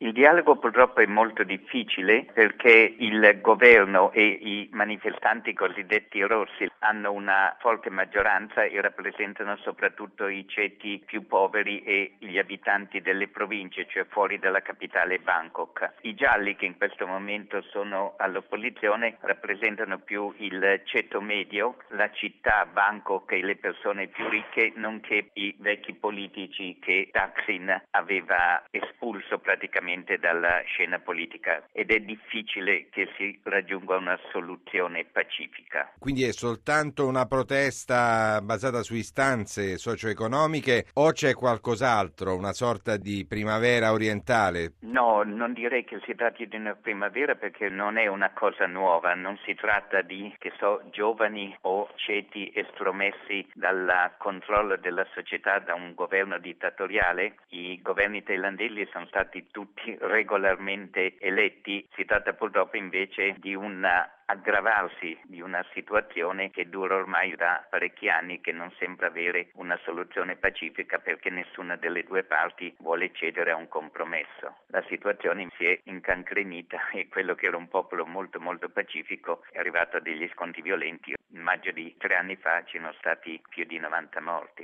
Il dialogo purtroppo è molto difficile perché il governo e i manifestanti cosiddetti rossi hanno una forte maggioranza e rappresentano soprattutto i ceti più poveri e gli abitanti delle province, cioè fuori dalla capitale Bangkok. I gialli, che in questo momento sono all'opposizione, rappresentano più il ceto medio, la città Bangkok e le persone più ricche, nonché i vecchi politici che Thaksin aveva espulso praticamente dalla scena politica, ed è difficile che si raggiunga una soluzione pacifica. Quindi è soltanto una protesta basata su istanze socio-economiche o c'è qualcos'altro, una sorta di primavera orientale? No, non direi che si tratti di una primavera perché non è una cosa nuova, non si tratta di, giovani o ceti estromessi dal controllo della società da un governo dittatoriale. I governi thailandesi sono stati tutti regolarmente eletti, si tratta purtroppo invece di un aggravarsi di una situazione che dura ormai da parecchi anni, che non sembra avere una soluzione pacifica perché nessuna delle due parti vuole cedere a un compromesso. La situazione si è incancrenita e quello che era un popolo molto molto pacifico è arrivato a degli scontri violenti. In maggio di 3 anni fa ci sono stati più di 90 morti.